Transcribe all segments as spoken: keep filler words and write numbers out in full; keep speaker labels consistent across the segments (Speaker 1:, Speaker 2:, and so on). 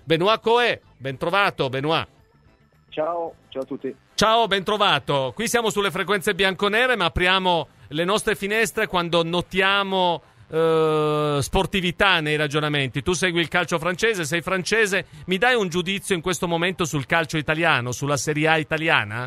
Speaker 1: Benoît Coët. Ben trovato, Benoît.
Speaker 2: Ciao, ciao a tutti.
Speaker 1: Ciao, ben trovato. Qui siamo sulle frequenze bianconere, ma apriamo le nostre finestre quando notiamo eh, sportività nei ragionamenti. Tu segui il calcio francese, sei francese. Mi dai un giudizio in questo momento sul calcio italiano, sulla Serie A italiana?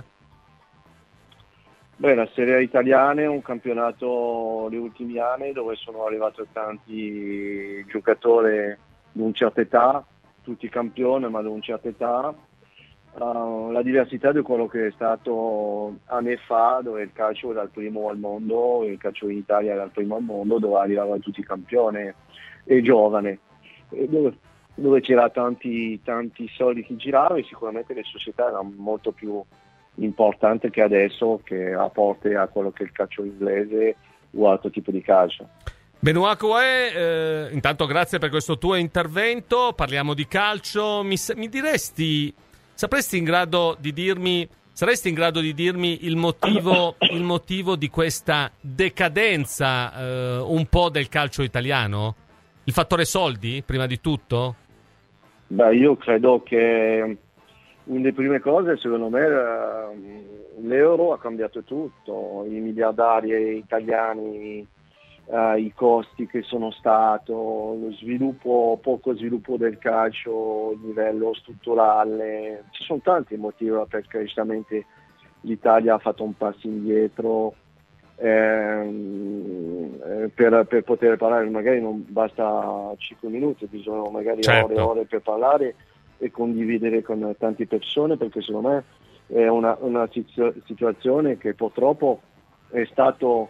Speaker 2: Beh, la Serie A italiana è un campionato negli ultimi anni dove sono arrivati tanti giocatori di una certa età, tutti campioni ma di una certa età. Uh, la diversità di quello che è stato anni fa, dove il calcio era il primo al mondo, il calcio in Italia era il primo al mondo, dove arrivavano tutti campioni e giovani, e dove, dove c'era tanti, tanti soldi che giravano, e sicuramente le società erano molto più importanti che adesso, che apporte a quello che è il calcio inglese o altro tipo di calcio.
Speaker 1: Benoît Coët, eh, intanto grazie per questo tuo intervento. Parliamo di calcio. Mi, mi diresti, sapresti in grado di dirmi, saresti in grado di dirmi il motivo, il motivo di questa decadenza eh, un po' del calcio italiano? Il fattore soldi, prima di tutto?
Speaker 2: Beh, io credo che una delle prime cose, secondo me, l'euro ha cambiato tutto, i miliardari italiani, Uh, i costi che sono stato, lo sviluppo, poco sviluppo del calcio a livello strutturale. Ci sono tanti motivi perché giustamente l'Italia ha fatto un passo indietro. ehm, per, per poter parlare magari non basta cinque minuti, bisogna magari
Speaker 1: certo.
Speaker 2: ore e ore per parlare e condividere con tante persone, perché secondo me è una, una situazione che purtroppo è stato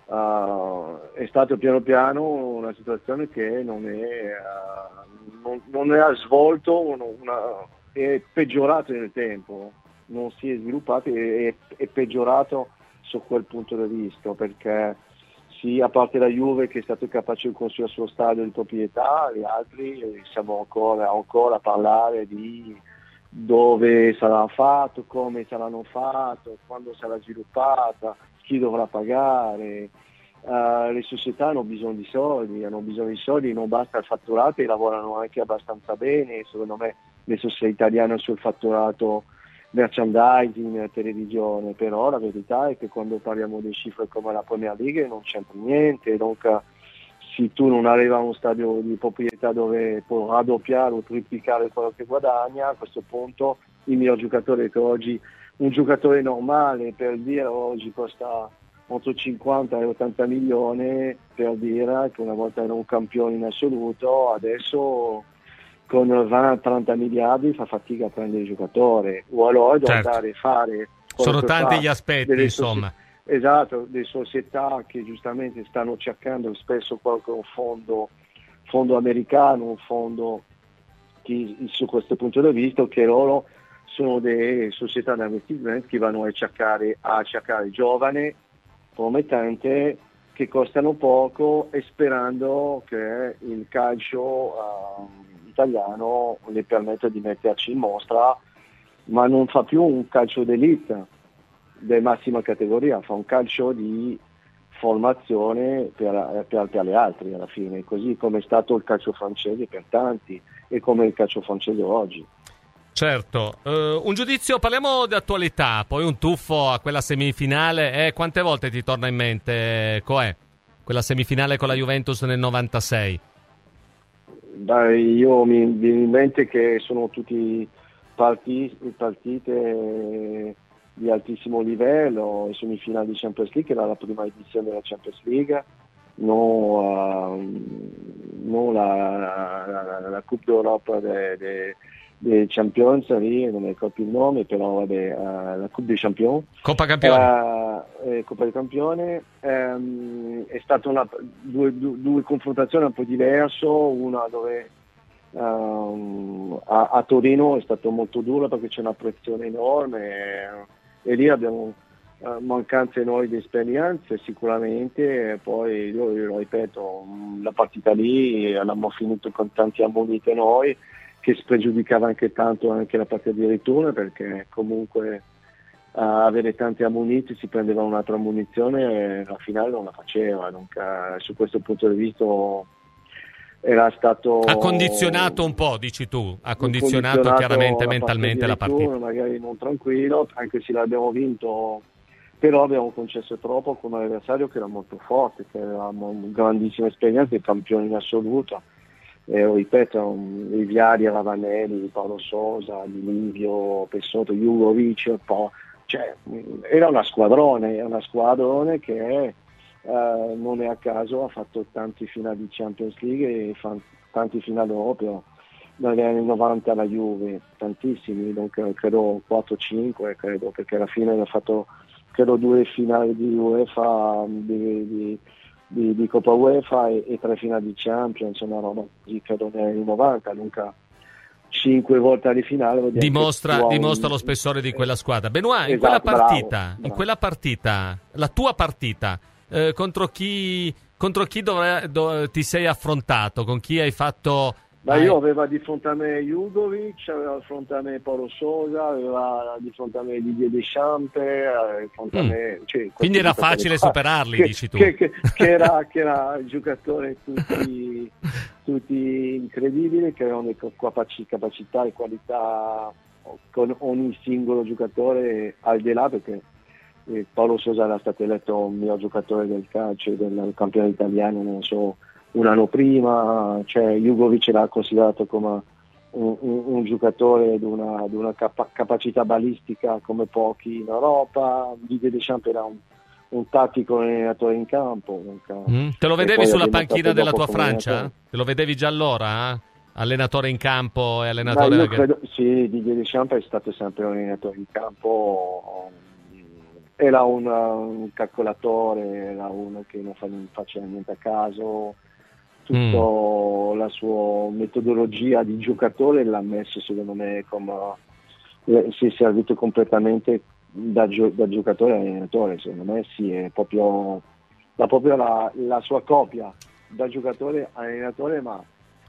Speaker 2: Uh, è stato piano piano una situazione che non è uh, non, non è svolto, una, una, è peggiorato nel tempo, non si è sviluppato, è, è peggiorato su quel punto di vista, perché sì, a parte la Juve che è stato capace di costruire il suo stadio di proprietà, gli altri siamo ancora, ancora a parlare di dove sarà fatto, come saranno fatto, quando sarà sviluppata, chi dovrà pagare. Uh, le società hanno bisogno di soldi, hanno bisogno di soldi, non basta il fatturato, e lavorano anche abbastanza bene. Secondo me le società italiane sul fatturato merchandising, televisione, però la verità è che quando parliamo di cifre come la Premier League non c'entra niente. Donc, se tu non arrivi a uno stadio di proprietà dove può raddoppiare o triplicare quello che guadagna, a questo punto il mio giocatore, che oggi un giocatore normale, per dire, oggi costa molto cinquanta e ottanta milioni, per dire che una volta era un campione in assoluto, adesso con venti trenta miliardi fa fatica a prendere il giocatore, o allora devo
Speaker 1: certo.
Speaker 2: andare a fare
Speaker 1: sono tanti
Speaker 2: fa
Speaker 1: gli aspetti, insomma.
Speaker 2: Soci- esatto, le società che giustamente stanno cercando spesso qualche un fondo fondo americano, un fondo che, su questo punto di vista, che loro sono delle società di investimento che vanno a cercare a cercare giovani promettente, che costano poco, e sperando che il calcio uh, italiano le permetta di metterci in mostra, ma non fa più un calcio d'elite di massima categoria, fa un calcio di formazione per, per, per le altre alla fine, così come è stato il calcio francese per tanti e come il calcio francese oggi.
Speaker 1: Certo, uh, un giudizio, parliamo di attualità, poi un tuffo a quella semifinale, eh, quante volte ti torna in mente, Coè, quella semifinale con la Juventus nel novantasei?
Speaker 2: Beh, io mi viene in mente che sono tutti partiti, partite di altissimo livello, semifinali di Champions League, era la prima edizione della Champions League, non, uh, non la, la, la, la Coupe d'Europe de, de, dei Champions, lì non mi ricordo più il nome, però vabbè, uh, la Coupe des Champions,
Speaker 1: Coppa Campione,
Speaker 2: uh, eh, Coppa del Campione, um, è stata una due, due, due confrontazioni un po' diverse, una dove um, a, a Torino è stato molto duro perché c'è una pressione enorme, e, e lì abbiamo uh, mancanze noi di esperienze sicuramente, e poi io, io lo ripeto, la partita lì l'abbiamo finito con tanti ammoniti noi, che spregiudicava anche tanto anche la partita di ritorno, perché comunque uh, avere tanti ammoniti, si prendeva un'altra ammunizione e la finale non la faceva. Donc, uh, su questo punto di vista uh, era stato...
Speaker 1: Ha condizionato un po', dici tu, ha condizionato, condizionato chiaramente mentalmente la partita.
Speaker 2: Magari non tranquillo, anche se l'abbiamo vinto, però abbiamo concesso troppo con un avversario che era molto forte, che avevamo grandissima esperienza, i campioni in assoluto. Eh, ripeto, i Viari, Ravanelli, Paolo Sosa, Di Livio, Pessotto, Jugovic, poi, cioè, era una squadrone, una squadrone che eh, non è a caso ha fatto tanti finali di Champions League e fa, tanti finali europeo. Negli anni novanta la Juve, tantissimi, donc, credo quattro cinque, credo, perché alla fine ha fatto credo due finali di UEFA, di, di, di, di Coppa UEFA e, e tre finali di Champions, una roba così, credo negli anni novanta, dunque cinque volte alle finali.
Speaker 1: Dimostra, dimostra un... lo spessore di quella squadra. Benoît, in
Speaker 2: esatto,
Speaker 1: quella partita,
Speaker 2: bravo, bravo.
Speaker 1: in quella partita, la tua partita, eh, contro chi, contro chi dovre, do, ti sei affrontato, con chi hai fatto...
Speaker 2: Ma io aveva di fronte a me Jugovic, aveva di fronte a me Paolo Sosa, aveva di fronte a me Didier Deschamps, di fronte a me, cioè,
Speaker 1: quindi era facile qua, superarli,
Speaker 2: che,
Speaker 1: dici tu.
Speaker 2: Che, che, che, era, che era giocatore tutti, tutti incredibili, che avevano capacità e qualità con ogni singolo giocatore al di là, perché Paolo Sosa era stato eletto miglior giocatore del calcio, del campione italiano, non so, un anno prima, cioè Jugovic era considerato come un, un, un giocatore di una, di una capa- capacità balistica come pochi in Europa. Didier Deschamps era un, un tattico allenatore in campo.
Speaker 1: Mm. Te lo vedevi sulla panchina della tua Francia? Allenatore. Te lo vedevi già allora? Eh? Allenatore in campo e allenatore...
Speaker 2: Ma io credo, sì, Didier Deschamps è stato sempre un allenatore in campo. Era un, un calcolatore, era uno che non faceva niente a caso. Tutta mm. la sua metodologia di giocatore l'ha messo, secondo me, come eh, si è servito completamente da, gio- da giocatore a allenatore. Secondo me sì, è proprio, la, proprio la, la sua copia da giocatore a allenatore, ma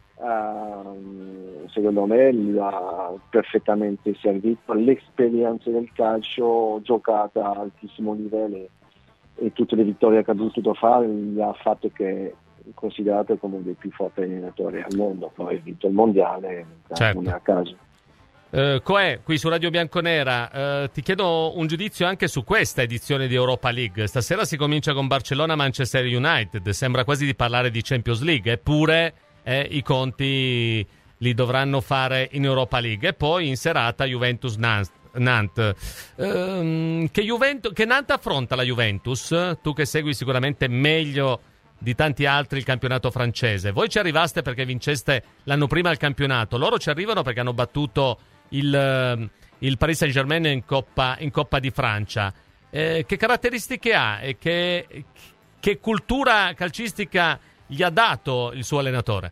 Speaker 2: eh, secondo me l'ha perfettamente servito. L'esperienza del calcio giocata a altissimo livello e tutte le vittorie che ha potuto fare gli ha fatto che considerato come uno dei più forti allenatori al mondo. Poi ha vinto il mondiale, certo. Non è a caso.
Speaker 1: Uh, Coè, qui su Radio Bianconera, uh, ti chiedo un giudizio anche su questa edizione di Europa League. Stasera si comincia con Barcellona-Manchester United, sembra quasi di parlare di Champions League, eppure eh, i conti li dovranno fare in Europa League. E poi in serata Juventus-Nantes. Uh, che, Juventus, che Nantes affronta la Juventus? Tu che segui sicuramente meglio di tanti altri il campionato francese. Voi ci arrivaste perché vinceste l'anno prima il campionato, loro ci arrivano perché hanno battuto il, il Paris Saint-Germain in Coppa, in Coppa di Francia. Eh, che caratteristiche ha e che, che cultura calcistica gli ha dato il suo allenatore?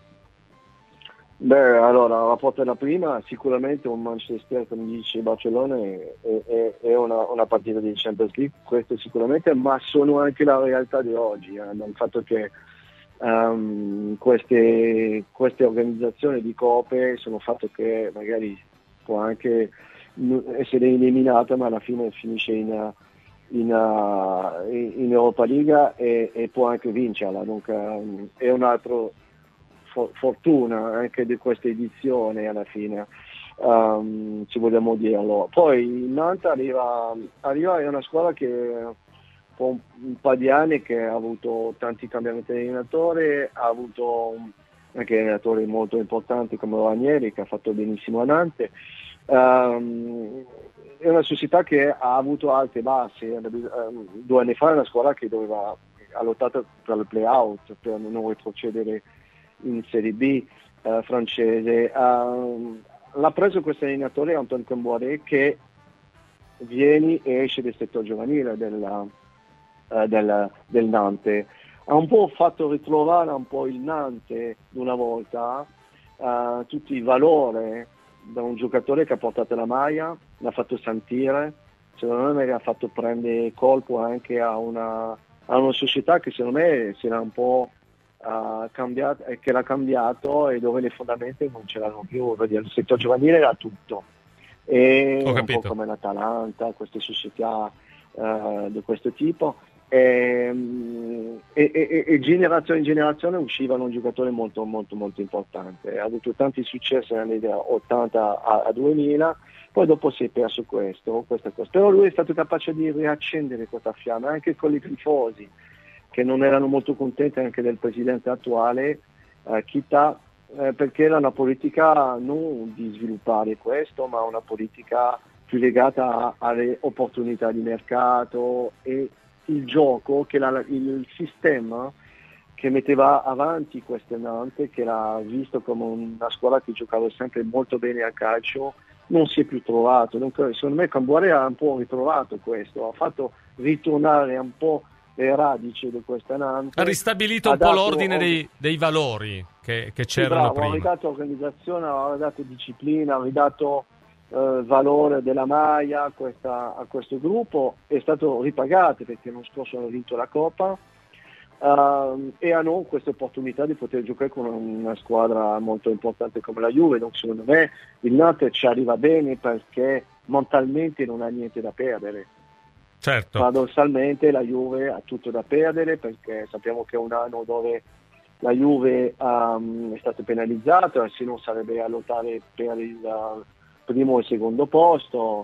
Speaker 2: Beh, allora, la porta della prima, sicuramente un Manchester, come dice Barcellona, è, è, è una, una partita di Champions League, questo sicuramente, ma sono anche la realtà di oggi, eh, il fatto che um, queste, queste organizzazioni di coppe sono fatto che magari può anche essere eliminata, ma alla fine finisce in, in, uh, in Europa League e, e può anche vincerla, dunque um, è un altro fortuna anche di questa edizione alla fine, um, ci vogliamo dirlo. Poi il Nantes arriva, arriva è una squadra che po' un, un paio di anni che ha avuto tanti cambiamenti di allenatore, ha avuto anche allenatori molto importanti come Ranieri che ha fatto benissimo a Nantes. Um, è una società che ha avuto alte e bassi. Um, due anni fa è una squadra che doveva ha lottato per il play-out per non retrocedere in Serie B eh, francese. Uh, l'ha preso questo allenatore Antoine Camboire che viene e esce del settore giovanile della, uh, del, del Nantes. Ha un po' fatto ritrovare un po' il Nantes di una volta, uh, tutti i valori da un giocatore che ha portato la maglia, l'ha fatto sentire, secondo me ha fatto prendere colpo anche a una, a una società che secondo me si era un po' Uh, cambiato, eh, che l'ha cambiato e dove le fondamenta non c'erano più. Il settore giovanile era tutto, e
Speaker 1: Ho
Speaker 2: un
Speaker 1: capito.
Speaker 2: po' come l'Atalanta, queste società uh, di questo tipo, e, e, e, e generazione in generazione uscivano un giocatore molto molto molto importante. Ha avuto tanti successi negli anni ottanta a, a duemila, poi dopo si è perso questo, questa cosa. Però lui è stato capace di riaccendere questa fiamma anche con i tifosi che non erano molto contenti anche del presidente attuale, eh, Kita, eh, perché era una politica non di sviluppare questo, ma una politica più legata a, alle opportunità di mercato e il gioco, che la, il sistema che metteva avanti queste Nantes, che era visto come una squadra che giocava sempre molto bene a calcio, non si è più trovato. Dunque, secondo me Cambuare ha un po' ritrovato questo, ha fatto ritornare un po' le radici di questa Nantes.
Speaker 1: Ha ristabilito un po' l'ordine dei, dei valori che, che c'erano
Speaker 2: sì, bravo,
Speaker 1: prima.
Speaker 2: Ha ridato organizzazione, ha ridato disciplina, ha ridato eh, valore della maglia a, questa, a questo gruppo, è stato ripagato perché l'anno scorso hanno vinto la Coppa. Uh, e hanno questa opportunità di poter giocare con una squadra molto importante come la Juve. Donc, secondo me il Nantes ci arriva bene perché mentalmente non ha niente da perdere.
Speaker 1: Certo.
Speaker 2: Paradossalmente la Juve ha tutto da perdere perché sappiamo che è un anno dove la Juve um, è stata penalizzata, se non sarebbe a lottare per il uh, primo e secondo posto.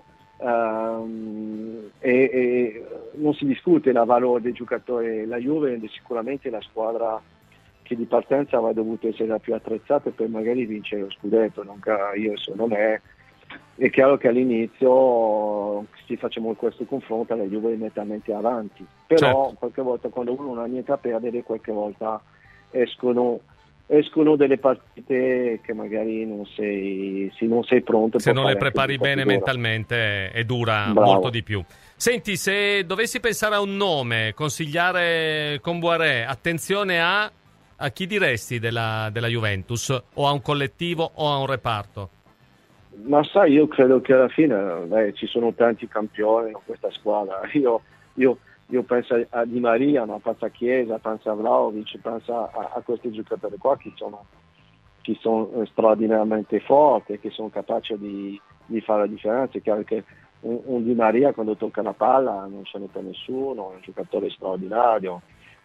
Speaker 2: Um, e, e non si discute il valore dei giocatori. La Juve è sicuramente la squadra che di partenza avrebbe dovuto essere la più attrezzata per magari vincere lo scudetto. Non io secondo me è chiaro che all'inizio, se facciamo questo confronto, la Juve è nettamente avanti, però certo, qualche volta quando uno non ha niente a perdere, qualche volta escono escono delle partite che magari non sei, se non sei pronto,
Speaker 1: se non le prepari bene mentalmente è dura Bravo. molto di più. Senti, se dovessi pensare a un nome, consigliare Kombouaré, attenzione a a chi diresti della, della Juventus, o a un collettivo o a un reparto?
Speaker 2: Ma sai, io credo che alla fine beh, ci sono tanti campioni in questa squadra. Io, io Io penso a Di Maria, ma penso a Chiesa, penso a Vlahovic, penso a, a questi giocatori qua che sono, che sono straordinariamente forti, che sono capaci di, di fare la differenza. È chiaro che un, un Di Maria quando tocca la palla non ce n'è per nessuno, è un giocatore straordinario,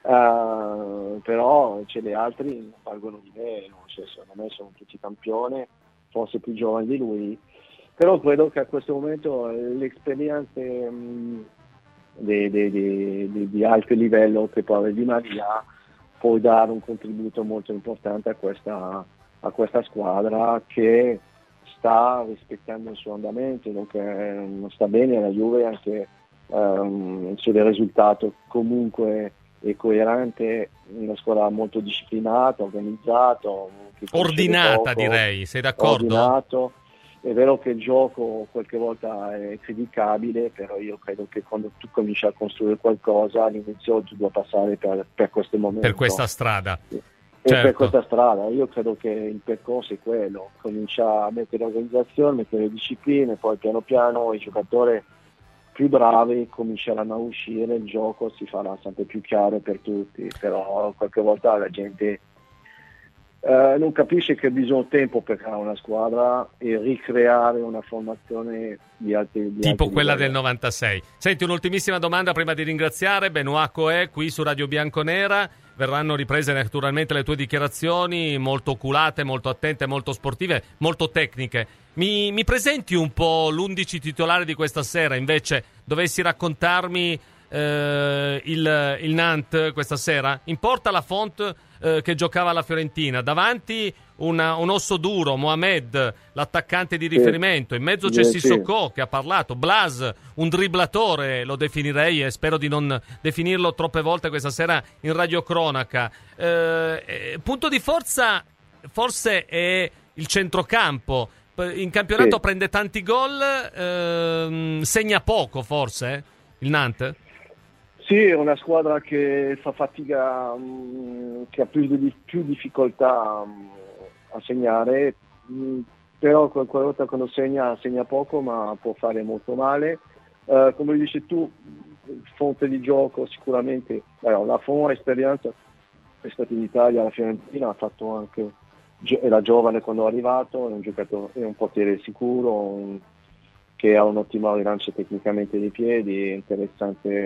Speaker 2: uh, però c'è gli altri valgono di meno, cioè, secondo me sono tutti campioni, forse più giovani di lui, però credo che a questo momento l'esperienza mh, Di, di, di, di alto livello che può avere Di Maria può dare un contributo molto importante a questa, a questa squadra che sta rispettando il suo andamento, dunque sta bene la Juve anche um, sul risultato comunque è coerente, una squadra molto disciplinata, organizzata,
Speaker 1: ordinata direi, sei d'accordo?
Speaker 2: Ordinato. È vero che il gioco qualche volta è criticabile, però io credo che quando tu cominci a costruire qualcosa all'inizio tu devi passare per, per questo momento.
Speaker 1: Per questa strada.
Speaker 2: E
Speaker 1: certo.
Speaker 2: Per questa strada. Io credo che il percorso è quello, comincia a mettere organizzazione, mettere discipline, poi piano piano i giocatori più bravi cominceranno a uscire, il gioco si farà sempre più chiaro per tutti, però qualche volta la gente Uh, non capisce che bisogna tempo per creare una squadra e ricreare una formazione di alti di
Speaker 1: tipo
Speaker 2: alti
Speaker 1: quella
Speaker 2: livelli.
Speaker 1: del novantasei. Senti, un'ultimissima domanda prima di ringraziare. Benoît Cœur qui su Radio Bianconera. Verranno riprese naturalmente le tue dichiarazioni, molto oculate, molto attente, molto sportive, molto tecniche. Mi, mi presenti un po' l'undici titolare di questa sera? Invece dovessi raccontarmi eh, il, il Nantes questa sera? Importa la Font eh, che giocava alla Fiorentina, davanti una, un osso duro, Mohamed, l'attaccante di riferimento, in mezzo c'è
Speaker 2: sì,
Speaker 1: Sissoko
Speaker 2: sì.
Speaker 1: che ha parlato, Blas, un dribblatore lo definirei e spero di non definirlo troppe volte questa sera in radiocronaca. Eh, eh, punto di forza forse è il centrocampo, in campionato
Speaker 2: sì.
Speaker 1: prende tanti gol, ehm, segna poco forse il Nantes?
Speaker 2: Sì, è una squadra che fa fatica, mh, che ha più, di, più difficoltà mh, a segnare, mh, però qualche volta quando segna, segna poco, ma può fare molto male. Uh, come dici tu, fonte di gioco sicuramente, allora, la Font esperienza è stata in Italia, la Fiorentina, ha fatto anche, era giovane quando è arrivato, è un giocatore, è un portiere sicuro, un, che ha un'ottima rilancia tecnicamente dei piedi, è interessante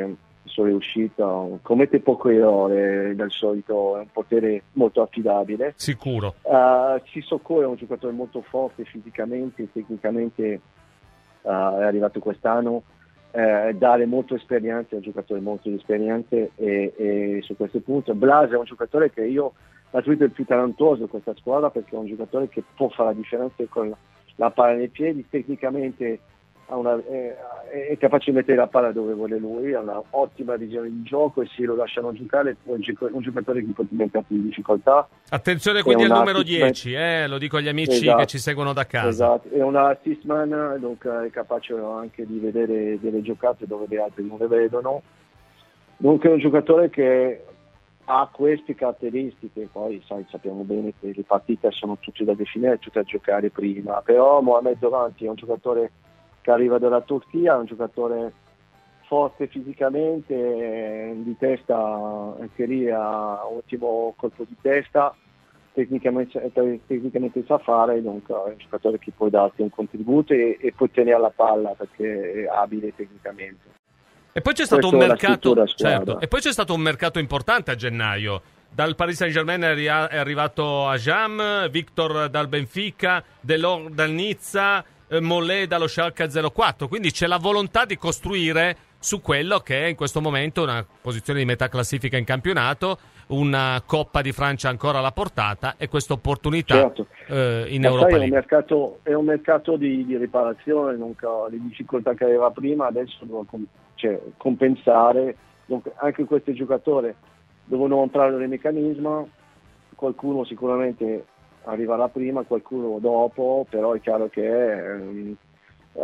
Speaker 2: solo uscita, commette poco errore dal solito, è un potere molto affidabile.
Speaker 1: Sicuro.
Speaker 2: Uh, Sissoko è un giocatore molto forte fisicamente, tecnicamente, uh, è arrivato quest'anno. Uh, dare molto esperienza, è un giocatore molto di esperienza e, e su questo punto. Blas è un giocatore che io naturalmente è il più talentuoso di questa squadra, perché è un giocatore che può fare la differenza con la palla nei piedi, tecnicamente ha una, è, è capace di mettere la palla dove vuole lui, ha una ottima visione di gioco e se lo lasciano giocare è un, un giocatore che può diventare più in difficoltà.
Speaker 1: Attenzione quindi al numero dieci, eh, lo dico agli amici esatto, che ci seguono da casa.
Speaker 2: Esatto, è un assist man, dunque è capace anche di vedere delle giocate dove gli altri non le vedono. Dunque è un giocatore che ha queste caratteristiche, poi sai, sappiamo bene che le partite sono tutte da definire, tutte da giocare prima, però Mohamed Doranti è un giocatore che arriva dalla Turchia, è un giocatore forte fisicamente, di testa anche lì ha un ottimo colpo di testa, tecnicamente, tecnicamente sa fare, dunque è un giocatore che può darti un contributo e, e può tenere la palla perché è abile tecnicamente.
Speaker 1: E poi c'è stato un mercato, certo, e poi c'è stato un mercato importante a gennaio. Dal Paris Saint-Germain è arrivato Ajam, Victor dal Benfica, Delors dal Nizza, Mollet dallo Schalke zero quattro, quindi c'è la volontà di costruire su quello che è in questo momento una posizione di metà classifica in campionato, una Coppa di Francia ancora alla portata e questa opportunità certo. eh, in Ma Europa
Speaker 2: sai,
Speaker 1: League.
Speaker 2: È un mercato, è un mercato di, di riparazione, non ca- le difficoltà che aveva prima adesso devono com- cioè, compensare, dunque, anche questi giocatori devono entrare nel meccanismo, qualcuno sicuramente arriverà prima, qualcuno dopo, però è chiaro che ehm, uh,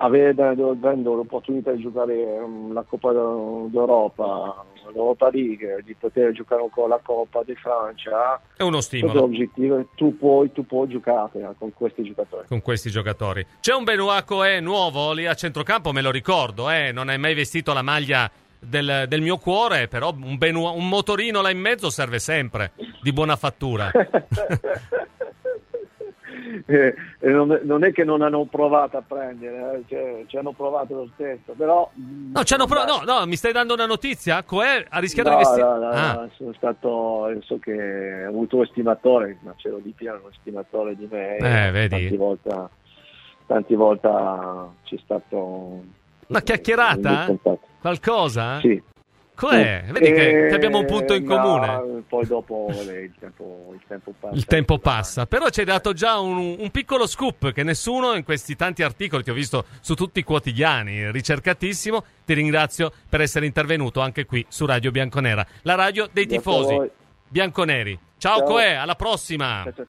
Speaker 2: avendo l'opportunità di giocare um, la Coppa d'Europa, l'Europa League, di poter giocare ancora la Coppa di Francia,
Speaker 1: è uno stimolo.
Speaker 2: L'obiettivo, tu puoi, tu puoi giocare con questi giocatori.
Speaker 1: Con questi giocatori. C'è un Benoît Coé nuovo lì a centrocampo, me lo ricordo, eh? Non hai mai vestito la maglia Del, del mio cuore, però un, Benoît, un motorino là in mezzo serve sempre, di buona fattura.
Speaker 2: eh, non, non è che non hanno provato a prendere, eh, cioè, ci hanno provato lo stesso, però
Speaker 1: no, ci hanno prov- no, no, mi stai dando una notizia? Coè ha rischiato
Speaker 2: no,
Speaker 1: di vestire?
Speaker 2: No, no,
Speaker 1: ah.
Speaker 2: no, sono stato, so che ho avuto un estimatore, ma c'ero di più, uno estimatore di me,
Speaker 1: eh, vedi.
Speaker 2: Tanti volte, tanti volte c'è stato
Speaker 1: una chiacchierata? Qualcosa?
Speaker 2: Sì.
Speaker 1: Com'è? Vedi
Speaker 2: eh,
Speaker 1: che, che abbiamo un punto in
Speaker 2: no,
Speaker 1: comune.
Speaker 2: Poi dopo eh, il, tempo, il tempo passa.
Speaker 1: Il tempo passa. Però ci hai dato già un, un piccolo scoop che nessuno in questi tanti articoli che ho visto su tutti i quotidiani, ricercatissimo. Ti ringrazio per essere intervenuto anche qui su Radio Bianconera, la radio dei tifosi bianconeri. Ciao, Ciao. Coè, alla prossima. Ciao, ciao.